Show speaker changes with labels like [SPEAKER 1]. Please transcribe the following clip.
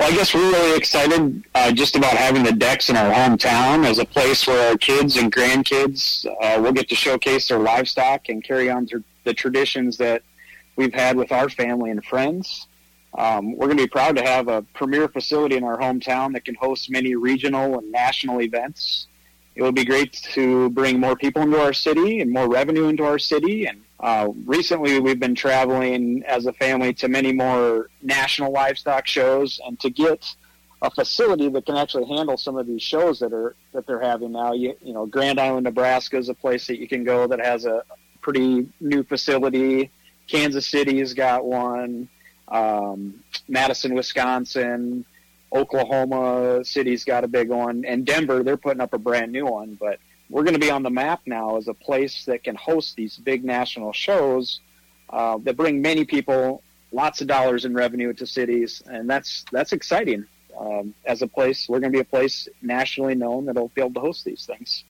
[SPEAKER 1] I guess we're really excited just about having the Decks in our hometown as a place where our kids and grandkids will get to showcase their livestock and carry on the traditions that we've had with our family and friends. We're going to be proud to have a premier facility in our hometown that can host many regional and national events. It would be great to bring more people into our city and more revenue into our city. And recently we've been traveling as a family to many more national livestock shows, and to get a facility that can actually handle some of these shows that they're having now. You know, Grand Island, Nebraska is a place that you can go that has a pretty new facility. Kansas City's got one. Madison, Wisconsin, Oklahoma City's got a big one, and Denver, they're putting up a brand new one. But we're going to be on the map now as a place that can host these big national shows that bring many people lots of dollars in revenue to cities, and that's exciting. As a place, we're going to be a place nationally known that'll be able to host these things.